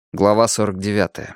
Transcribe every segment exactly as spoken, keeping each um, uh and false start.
Глава сорок девятая.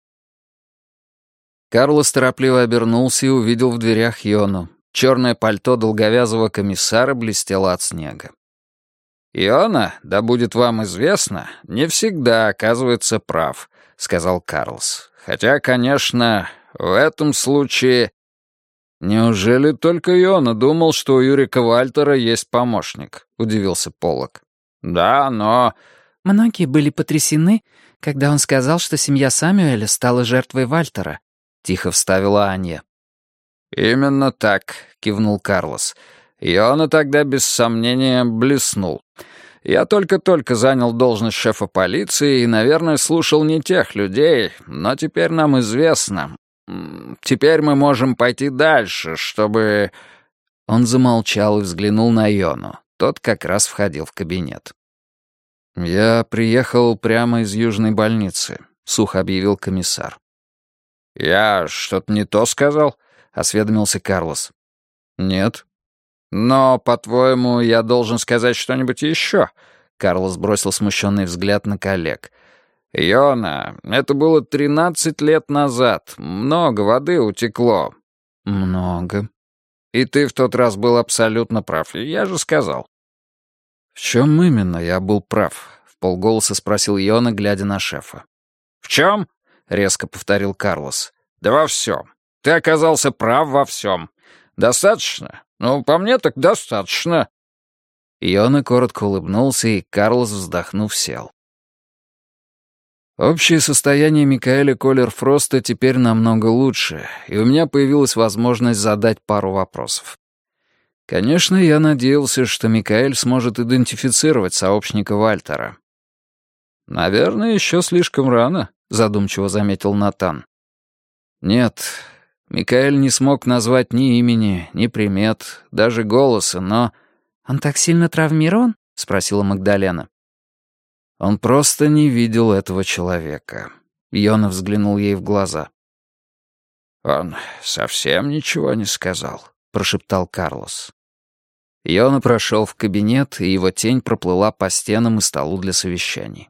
Карлос торопливо обернулся и увидел в дверях Йону. Черное пальто долговязого комиссара блестело от снега. «Йона, да будет вам известно, не всегда оказывается прав», — сказал Карлос. «Хотя, конечно, в этом случае...» «Неужели только Йона думал, что у Юрика Вальтера есть помощник?» — удивился Поллок. «Да, но...» «Многие были потрясены, когда он сказал, что семья Самюэля стала жертвой Вальтера», — тихо вставила Анья. «Именно так», — кивнул Карлос. «Йона тогда без сомнения блеснул. Я только-только занял должность шефа полиции и, наверное, слушал не тех людей, но теперь нам известно. Теперь мы можем пойти дальше, чтобы...» Он замолчал и взглянул на Йону. Тот как раз входил в кабинет. «Я приехал прямо из южной больницы», — сухо объявил комиссар. «Я что-то не то сказал?» — осведомился Карлос. «Нет». «Но, по-твоему, я должен сказать что-нибудь еще?» Карлос бросил смущенный взгляд на коллег. «Йона, это было тринадцать лет назад. Много воды утекло». «Много». «И ты в тот раз был абсолютно прав. Я же сказал». «В чем именно я был прав?» — вполголоса спросил Йона, глядя на шефа. «В чем?» — резко повторил Карлос. «Да во всем. Ты оказался прав во всем. Достаточно? Ну, по мне так достаточно». Йона коротко улыбнулся, и Карлос, вздохнув, сел. Общее состояние Микаэля Коллер-Фроста теперь намного лучше, и у меня появилась возможность задать пару вопросов. Конечно, я надеялся, что Микаэль сможет идентифицировать сообщника Вальтера. «Наверное, еще слишком рано», — задумчиво заметил Натан. «Нет, Микаэль не смог назвать ни имени, ни примет, даже голоса, но...» «Он так сильно травмирован?» — спросила Магдалена. «Он просто не видел этого человека». Йона взглянул ей в глаза. «Он совсем ничего не сказал», — прошептал Карлос. Йона прошел в кабинет, и его тень проплыла по стенам и столу для совещаний.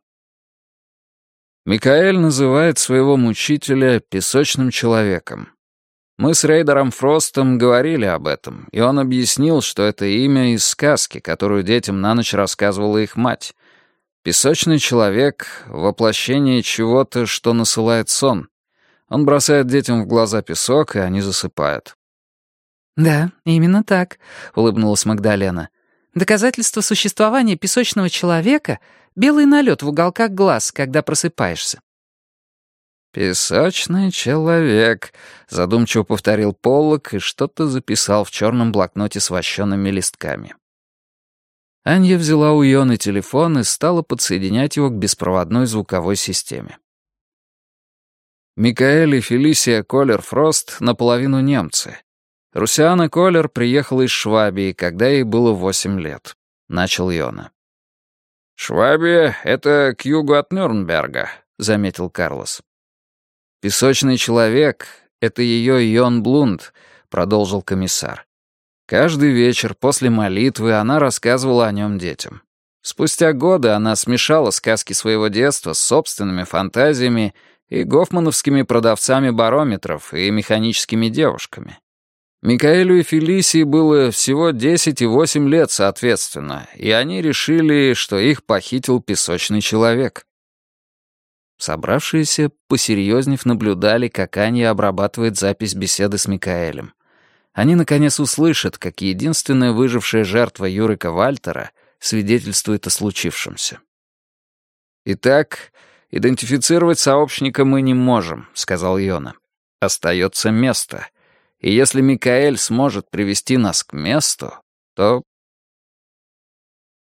Микаэль называет своего мучителя песочным человеком. Мы с Рейдером Фростом говорили об этом, и он объяснил, что это имя из сказки, которую детям на ночь рассказывала их мать. Песочный человек — воплощение чего-то, что насылает сон. Он бросает детям в глаза песок, и они засыпают. «Да, именно так», — улыбнулась Магдалена. «Доказательство существования песочного человека — белый налет в уголках глаз, когда просыпаешься». «Песочный человек», — задумчиво повторил Поллок и что-то записал в черном блокноте с вощеными листками. Анья взяла у Йоны телефон и стала подсоединять его к беспроводной звуковой системе. Микаэль и Фелисия Коллер-Фрост наполовину немцы. Русиана Коллер приехала из Швабии, когда ей было восемь лет. Начал Йона. «Швабия — это к югу от Нюрнберга», — заметил Карлос. «Песочный человек — это ее Йон Блунд», — продолжил комиссар. Каждый вечер после молитвы она рассказывала о нем детям. Спустя годы она смешала сказки своего детства с собственными фантазиями и гофмановскими продавцами барометров и механическими девушками. Микаэлю и Фелисии было всего десять и восемь лет соответственно, и они решили, что их похитил песочный человек. Собравшиеся, посерьезнев, наблюдали, как Анья обрабатывает запись беседы с Микаэлем. Они, наконец, услышат, как единственная выжившая жертва Юрика Вальтера свидетельствует о случившемся. «Итак, идентифицировать сообщника мы не можем», — сказал Йона. «Остается место. И если Микаэль сможет привести нас к месту, то